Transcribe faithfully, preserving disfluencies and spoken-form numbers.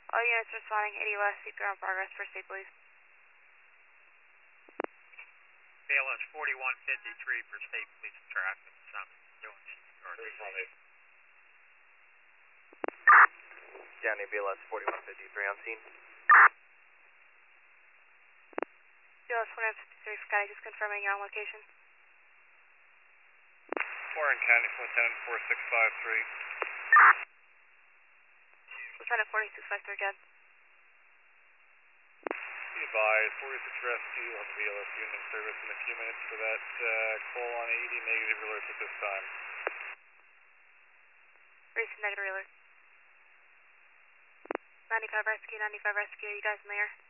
All units responding, eighty west, C P R on progress, first aid please. B L S forty-one fifty-three for state police traffic, something doing C P R. Downey B L S forty-one fifty-three on scene. B L S forty-one fifty-three, Scotty, just confirming you're on location. Warren County, Lieutenant four six five three. Lieutenant forty-six five three, Jed. Be advised, forty-six Rescue will have a B L S unit in service in a few minutes for that uh, call on eighty negative alert at this time. Recent negative alert. ninety-five Rescue, ninety-five Rescue, you guys in the air?